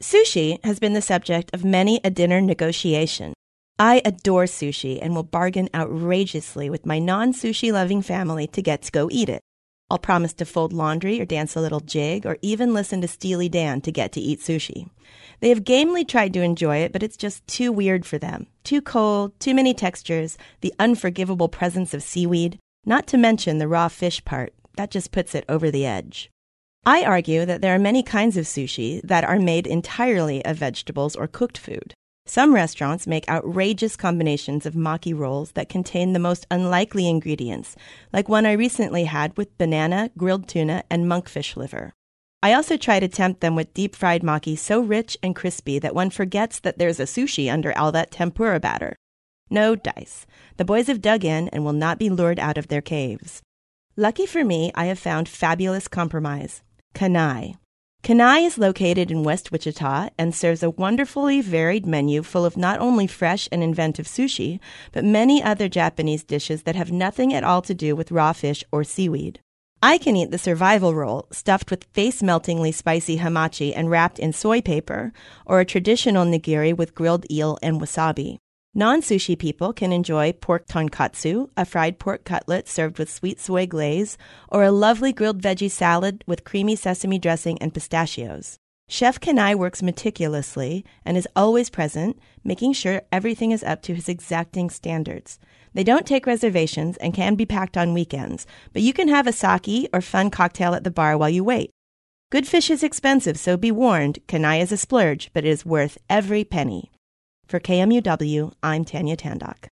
Sushi has been the subject of many a dinner negotiation. I adore sushi and will bargain outrageously with my non-sushi-loving family to get to go eat it. I'll promise to fold laundry or dance a little jig or even listen to Steely Dan to get to eat sushi. They have gamely tried to enjoy it, but it's just too weird for them. Too cold, too many textures, the unforgivable presence of seaweed, not to mention the raw fish part. That just puts it over the edge. I argue that there are many kinds of sushi that are made entirely of vegetables or cooked food. Some restaurants make outrageous combinations of maki rolls that contain the most unlikely ingredients, like one I recently had with banana, grilled tuna, and monkfish liver. I also try to tempt them with deep-fried maki so rich and crispy that one forgets that there's a sushi under all that tempura batter. No dice. The boys have dug in and will not be lured out of their caves. Lucky for me, I have found fabulous compromise. Kanai. Kanai is located in West Wichita and serves a wonderfully varied menu full of not only fresh and inventive sushi, but many other Japanese dishes that have nothing at all to do with raw fish or seaweed. I can eat the survival roll, stuffed with face-meltingly spicy hamachi and wrapped in soy paper, or a traditional nigiri with grilled eel and wasabi. Non-sushi people can enjoy pork tonkatsu, a fried pork cutlet served with sweet soy glaze, or a lovely grilled veggie salad with creamy sesame dressing and pistachios. Chef Kanai works meticulously and is always present, making sure everything is up to his exacting standards. They don't take reservations and can be packed on weekends, but you can have a sake or fun cocktail at the bar while you wait. Good fish is expensive, so be warned, Kanai is a splurge, but it is worth every penny. For KMUW, I'm Tanya Tandock.